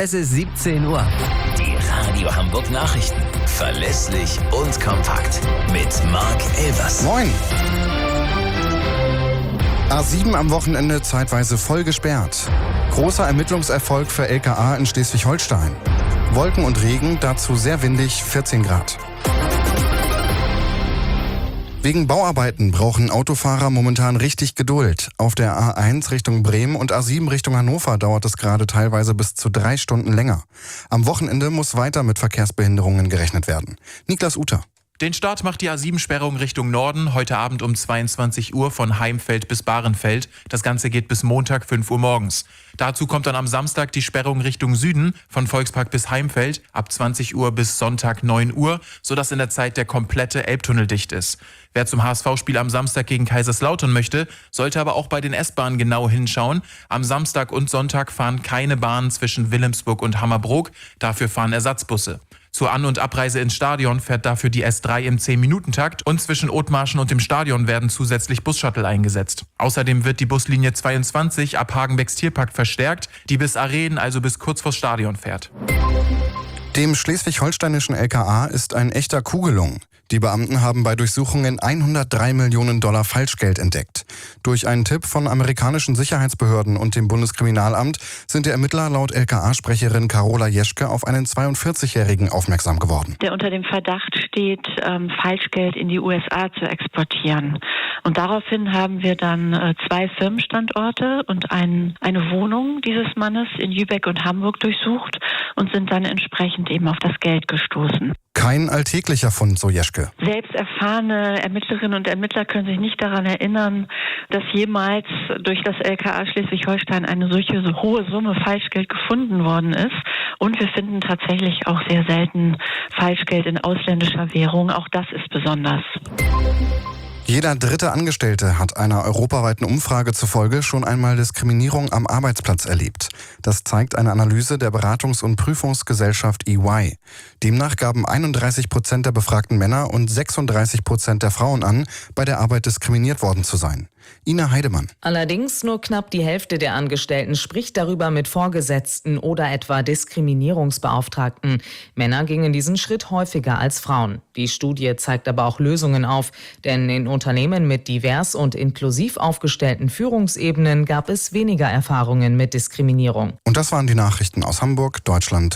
Es ist 17 Uhr. Die Radio Hamburg Nachrichten. Verlässlich und kompakt. Mit Marc Elvers. Moin. A7 am Wochenende zeitweise voll gesperrt. Großer Ermittlungserfolg für LKA in Schleswig-Holstein. Wolken und Regen, dazu sehr windig, 14 Grad. Wegen Bauarbeiten brauchen Autofahrer momentan richtig Geduld. Auf der A1 Richtung Bremen und A7 Richtung Hannover dauert es gerade teilweise bis zu 3 Stunden länger. Am Wochenende muss weiter mit Verkehrsbehinderungen gerechnet werden. Niklas Uter. Den Start macht die A7-Sperrung Richtung Norden heute Abend um 22 Uhr von Heimfeld bis Bahrenfeld. Das Ganze geht bis Montag 5 Uhr morgens. Dazu kommt dann am Samstag die Sperrung Richtung Süden von Volkspark bis Heimfeld ab 20 Uhr bis Sonntag 9 Uhr, sodass in der Zeit der komplette Elbtunnel dicht ist. Wer zum HSV-Spiel am Samstag gegen Kaiserslautern möchte, sollte aber auch bei den S-Bahnen genau hinschauen. Am Samstag und Sonntag fahren keine Bahnen zwischen Wilhelmsburg und Hammerbrook. Dafür fahren Ersatzbusse. Zur An- und Abreise ins Stadion fährt dafür die S3 im 10-Minuten-Takt und zwischen Othmarschen und dem Stadion werden zusätzlich Bus-Shuttle eingesetzt. Außerdem wird die Buslinie 22 ab Hagenbecks Tierpark verstärkt, die bis Arenen, also bis kurz vors Stadion fährt. Dem schleswig-holsteinischen LKA ist ein echter Coup gelungen. Die Beamten haben bei Durchsuchungen 103 Millionen Dollar Falschgeld entdeckt. Durch einen Tipp von amerikanischen Sicherheitsbehörden und dem Bundeskriminalamt sind die Ermittler laut LKA-Sprecherin Carola Jeschke auf einen 42-Jährigen aufmerksam geworden. Der unter dem Verdacht steht, Falschgeld in die USA zu exportieren. Und daraufhin haben wir dann 2 Firmenstandorte und eine Wohnung dieses Mannes in Lübeck und Hamburg durchsucht und sind dann entsprechend eben auf das Geld gestoßen. Kein alltäglicher Fund, so Jeschke. Selbst erfahrene Ermittlerinnen und Ermittler können sich nicht daran erinnern, dass jemals durch das LKA Schleswig-Holstein eine solche hohe Summe Falschgeld gefunden worden ist. Und wir finden tatsächlich auch sehr selten Falschgeld in ausländischer Währung. Auch das ist besonders. Jeder dritte Angestellte hat einer europaweiten Umfrage zufolge schon einmal Diskriminierung am Arbeitsplatz erlebt. Das zeigt eine Analyse der Beratungs- und Prüfungsgesellschaft EY. Demnach gaben 31% der befragten Männer und 36% der Frauen an, bei der Arbeit diskriminiert worden zu sein. Ina Heidemann. Allerdings nur knapp die Hälfte der Angestellten spricht darüber mit Vorgesetzten oder etwa Diskriminierungsbeauftragten. Männer gingen diesen Schritt häufiger als Frauen. Die Studie zeigt aber auch Lösungen auf, denn in Unternehmen mit divers und inklusiv aufgestellten Führungsebenen gab es weniger Erfahrungen mit Diskriminierung. Und das waren die Nachrichten aus Hamburg, Deutschland